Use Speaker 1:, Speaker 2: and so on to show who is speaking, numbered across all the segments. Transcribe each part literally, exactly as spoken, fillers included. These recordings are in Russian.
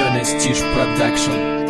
Speaker 1: Prestige Production.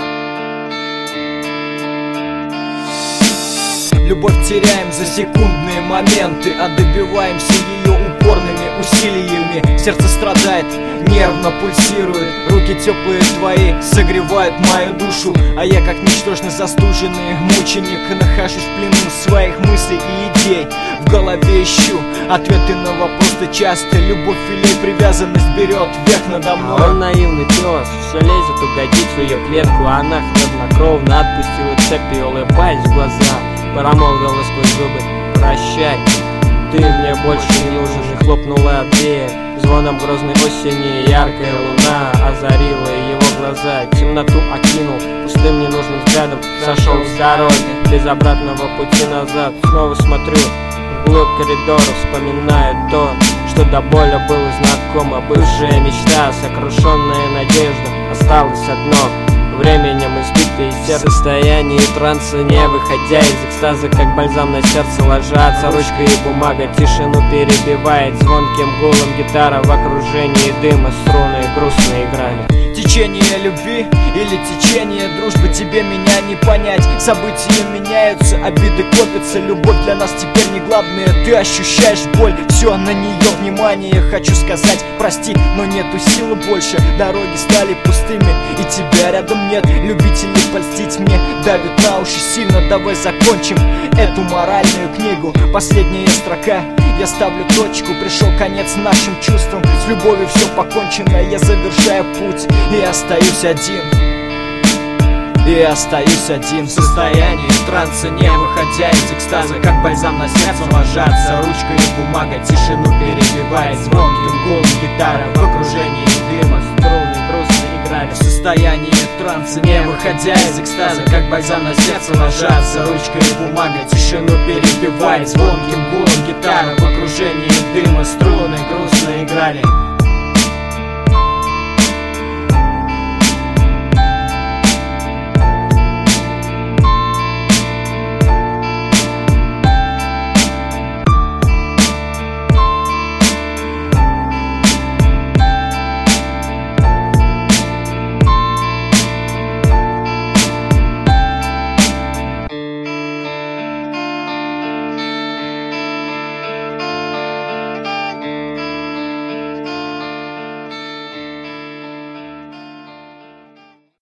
Speaker 2: Любовь теряем за секундные моменты, а добиваемся ее упорными усилиями. Сердце страдает, нервно пульсирует, руки теплые твои согревают мою душу. А я, как ничтожно застуженный мученик, нахожусь в плену своих мыслей и идей. В голове ищу ответы на вопросы часто. Любовь или привязанность берет верх надо мной.
Speaker 3: Он наивный пес, все лезет угодить в ее клетку. Она хладнокровно отпустила цепь и, улыбаясь в глаза, промолвила сквозь зубы: прощай, ты мне больше не нужен. И хлопнула дверь. Звоном грозной осени яркая луна озарила его глаза. Темноту окинул пустым ненужным взглядом, сошел с дороги без обратного пути назад. Снова смотрю вглубь коридора, вспоминаю то, что до боли было знакомо. Бывшая мечта, сокрушенная надежда, осталось одно: временем избитое сердце. В состоянии транса, не выходя из экстаза, как бальзам на сердце ложатся ручка и бумага. Тишину перебивает звонким гулом гитара. В окружении дыма струны грустно играли.
Speaker 2: Течение любви или течение дружбы, тебе меня не понять. События меняются, обиды копятся. Любовь для нас теперь не главное. Ты ощущаешь боль, все на нее внимание. Хочу сказать прости, но нету силы больше. Дороги стали пустыми и тебя рядом нет. Любители польстить мне давят на уши сильно. Давай закончим эту моральную книгу. Последняя строка: я ставлю точку, пришел конец нашим чувствам. С любовью все покончено, я завершаю путь и остаюсь один. И остаюсь один. В состоянии транса, не выходя из экстаза, как бальзам на сердце ложатся ручка и бумага. Тишину перебивает звонким гулом гитара. В окружении дыма струны грустно играли. В состоянии транса, не выходя из экстаза, как бальзам на сердце ложатся ручка и бумага. Тишину перебивает звонким гулом гитара. В окружении дыма струны грустно играли.